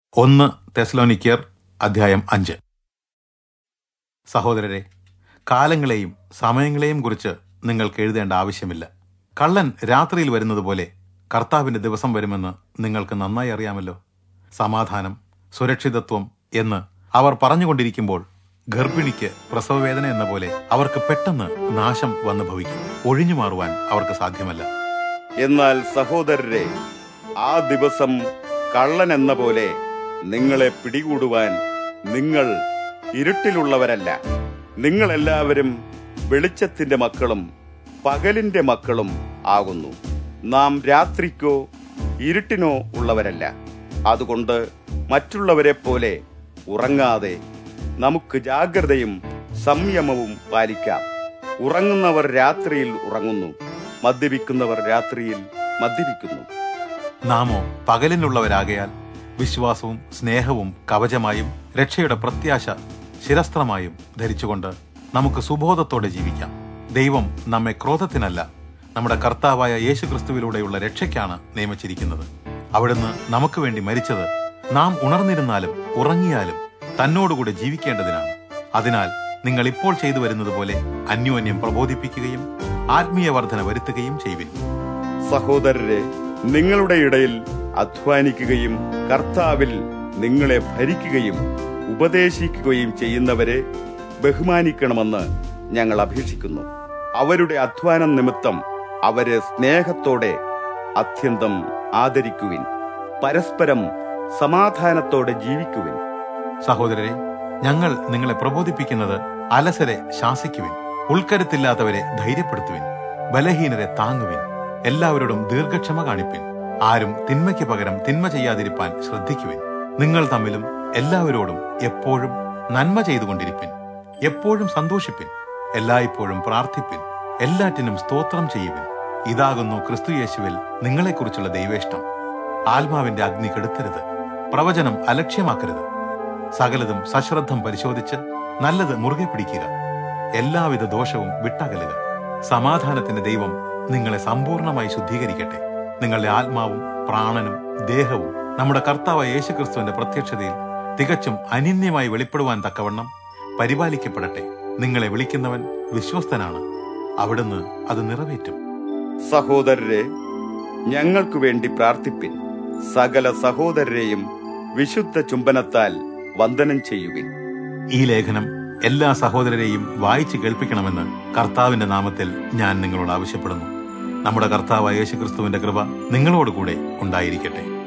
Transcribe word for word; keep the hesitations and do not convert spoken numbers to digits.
ഒന്ന് തെസ്സലോനിക്കർ അധ്യായം അഞ്ച്. സഹോദരരെ, കാലങ്ങളെയും സമയങ്ങളെയും കുറിച്ച് നിങ്ങൾക്ക് എഴുതേണ്ട ആവശ്യമില്ല. കള്ളൻ രാത്രിയിൽ വരുന്നത് പോലെ കർത്താവിന്റെ ദിവസം വരുമെന്ന് നിങ്ങൾക്ക് നന്നായി അറിയാമല്ലോ. സമാധാനം, സുരക്ഷിതത്വം എന്ന് അവർ പറഞ്ഞുകൊണ്ടിരിക്കുമ്പോൾ ഗർഭിണിക്ക് പ്രസവവേദന എന്ന പോലെ അവർക്ക് പെട്ടെന്ന് നാശം വന്നു ഭവിക്കും. ഒഴിഞ്ഞു മാറുവാൻ അവർക്ക് സാധ്യമല്ല. എന്നാൽ സഹോദരരെ, ആ ദിവസം കള്ളൻ എന്ന പോലെ നിങ്ങളെ പിടികൂടുവാൻ നിങ്ങൾ ഇരുട്ടിലുള്ളവരല്ല. നിങ്ങളെല്ലാവരും വെളിച്ചത്തിന്റെ മക്കളും പകലിന്റെ മക്കളും ആകുന്നു. നാം രാത്രിക്കോ ഇരുട്ടിനോ ഉള്ളവരല്ല. അതുകൊണ്ട് മറ്റുള്ളവരെ പോലെ ഉറങ്ങാതെ നമുക്ക് ജാഗ്രതയും സംയമവും പാലിക്കാം. ഉറങ്ങുന്നവർ രാത്രിയിൽ ഉറങ്ങുന്നു, മദ്യപിക്കുന്നവർ രാത്രിയിൽ മദ്യപിക്കുന്നു. നാമോ പകലിനുള്ളവരാകയാൽ വിശ്വാസവും സ്നേഹവും കവചമായും രക്ഷയുടെ പ്രത്യാശ ശിരസ്ത്രമായും ധരിച്ചുകൊണ്ട് നമുക്ക് സുബോധത്തോടെ ജീവിക്കാം. ദൈവം നമ്മെ ക്രോധത്തിനല്ല, നമ്മുടെ കർത്താവായ യേശുക്രിസ്തുവിലൂടെയുള്ള രക്ഷയ്ക്കാണ് നിയമിച്ചിരിക്കുന്നത്. അവിടുന്ന് നമുക്ക് വേണ്ടി മരിച്ചത് നാം ഉണർന്നിരുന്നാലും ഉറങ്ങിയാലും തന്നോടുകൂടെ ജീവിക്കേണ്ടതിനാണ്. അതിനാൽ നിങ്ങൾ ഇപ്പോൾ ചെയ്തു വരുന്നത് പോലെ അന്യോന്യം പ്രബോധിപ്പിക്കുകയും ആത്മീയ വർധന വരുത്തുകയും ചെയ്യുവിൻ. സഹോദരരെ, നിങ്ങളുടെ ഇടയിൽ അധ്വാനിക്കുകയും കർത്താവിൽ നിങ്ങളെ ഭരിക്കുകയും ഉപദേശിക്കുകയും ചെയ്യുന്നവരെ ബഹുമാനിക്കണമെന്ന് ഞങ്ങൾ അപേക്ഷിക്കുന്നു. അവരുടെ അധ്വാനം നിമിത്തം അവരെ സ്നേഹത്തോടെ അത്യന്തം ആദരിക്കുവിൻ. പരസ്പരം സമാധാനത്തോടെ ജീവിക്കുവിൻ. സഹോദരരെ, ഞങ്ങൾ നിങ്ങളെ പ്രബോധിപ്പിക്കുന്നത് അലസരെ ശാസിക്കുവിൻ, ഉൾക്കരുത്തില്ലാത്തവരെ ധൈര്യപ്പെടുത്തുവിൻ, ബലഹീനരെ താങ്ങുവിൻ, എല്ലാവരോടും ദീർഘക്ഷമ കാണിപ്പിൻ. ആരും തിന്മയ്ക്ക് പകരം തിന്മ ചെയ്യാതിരിപ്പാൻ ശ്രദ്ധിക്കുവിൻ. നിങ്ങൾ തമ്മിലും എല്ലാവരോടും എപ്പോഴും നന്മ ചെയ്തുകൊണ്ടിരിപ്പിൻ. എപ്പോഴും സന്തോഷിപ്പിൻ, എല്ലായ്പ്പോഴും പ്രാർത്ഥിപ്പിൻ, എല്ലാറ്റിനും സ്തോത്രം ചെയ്യുവിൻ. ഇതാകുന്നു ക്രിസ്തുയേശുവിൽ നിങ്ങളെക്കുറിച്ചുള്ള ദൈവേഷ്ടം. ആത്മാവിന്റെ അഗ്നി കെടുത്തരുത്, പ്രവചനം അലക്ഷ്യമാക്കരുത്. സകലതും സശ്രദ്ധം പരിശോധിച്ച് നല്ലത് മുറുകെ പിടിക്കുക. എല്ലാവിധ ദോഷവും വിട്ടകലുക. സമാധാനത്തിന്റെ ദൈവം നിങ്ങളെ സമ്പൂർണമായി ശുദ്ധീകരിക്കട്ടെ. നിങ്ങളുടെ ആത്മാവും പ്രാണനും ദേഹവും നമ്മുടെ കർത്താവായ യേശുക്രിസ്തുവിന്റെ പ്രത്യക്ഷതയിൽ തികച്ചും അനിന്യമായി വെളിപ്പെടുവാൻ തക്കവണ്ണം പരിപാലിക്കപ്പെടട്ടെ. നിങ്ങളെ വിളിക്കുന്നവൻ വിശ്വസ്തനാണ്, അവിടുന്ന് അത് നിറവേറ്റും. സഹോദരരെ, ഞങ്ങൾക്കു വേണ്ടി പ്രാർത്ഥിപ്പിൻ. സകല സഹോദരരെയും വിശുദ്ധ ചുംബനത്താൽ വന്ദനം ചെയ്യുവിൻ. ഈ ലേഖനം എല്ലാ സഹോദരരെയും വായിച്ചു കേൾപ്പിക്കണമെന്ന് കർത്താവിന്റെ നാമത്തിൽ ഞാൻ നിങ്ങളോട് ആവശ്യപ്പെടുന്നു. നമ്മുടെ കർത്താവായ യേശുക്രിസ്തുവിന്റെ കൃപ നിങ്ങളോടുകൂടെ ഉണ്ടായിരിക്കട്ടെ.